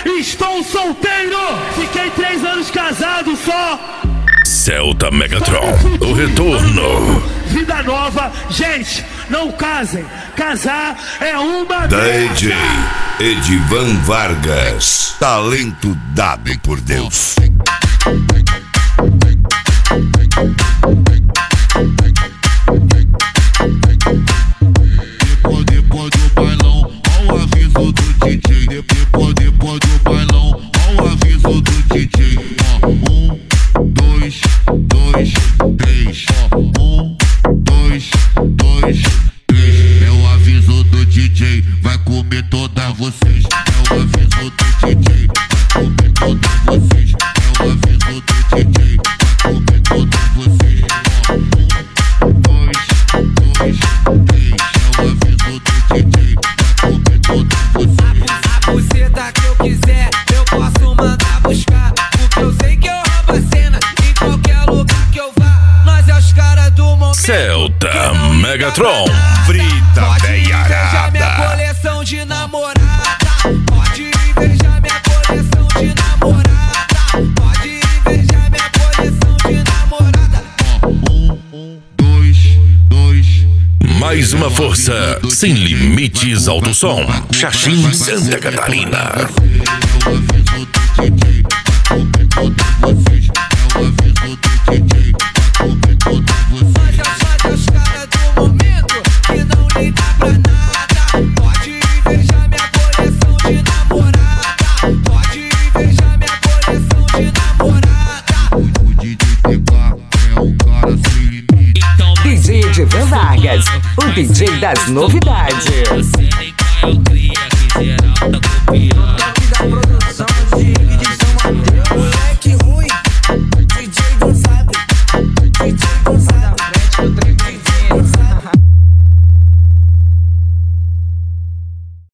Estou solteiro, fiquei 3 anos casado só. Celta Megatron, o retorno. Vida nova, gente, não casem. Casar é uma DJ Edivan Vargas, talento dado por Deus. Depois do bailão, ao aviso do DJ. Depois do bailão, ao aviso do DJ. 1, 2, 2, 3. 1, 2, 2, 3. É o aviso do DJ, vai comer todas vocês. É o aviso do DJ, vai comer todas vocês. É o aviso do DJ, vai comer todas vocês. 1, 2, 2, 3. É o aviso do DJ, vai comer todas vocês. A buceta que eu quiser, eu posso mandar buscar. Porque eu sei que eu roubo a cena em qualquer lugar que eu vá. Nós é os caras do momento. Celta Megatron. Frita Pode invejar minha veiarada. coleção de namorada. Pode invejar minha coleção de namorada. Pode invejar minha coleção de namorada. 1, 2, 2. Mais uma força sem limites alto som. Xaxim, Santa Catarina. É o aviso do DJ, vai comer todas vocês. É o aviso do DJ, vai comer todas vocês. Nós é os caras do momento que não liga pra nada. Pode invejar minha coleção de namorada. Pode invejar minha coleção de namorada. O DJ TK é um cara sem limite. DJ Edivan Vargas, o DJ das novidades. Você nem cai, eu cria, que geral tá copiando.